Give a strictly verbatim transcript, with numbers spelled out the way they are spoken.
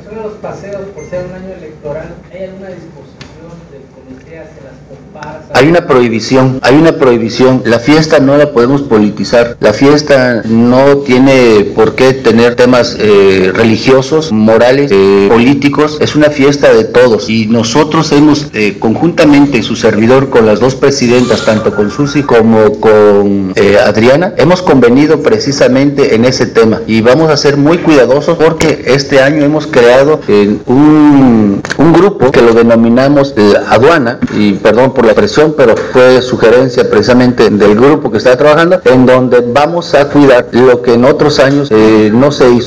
relación a los paseos, por ser un año electoral, ¿hay alguna disposición del comité hacia las comparsas? Hay una prohibición, hay una prohibición. La fiesta no la podemos politizar. La fiesta no tiene por qué tener temas eh, religiosos, morales, eh, políticos. Es una fiesta de todos. Y nosotros hemos, eh, conjuntamente, su servidor con las dos presidentas, tanto con Susi como con eh, Adriana, hemos convenido precisamente en ese tema. Y vamos a ser muy cuidadosos porque este año hemos creado eh, un, un grupo que lo denominamos eh, aduana, y perdón por la presión, pero fue sugerencia precisamente del grupo que está trabajando, en donde vamos a cuidar lo que en otros años eh, no se hizo.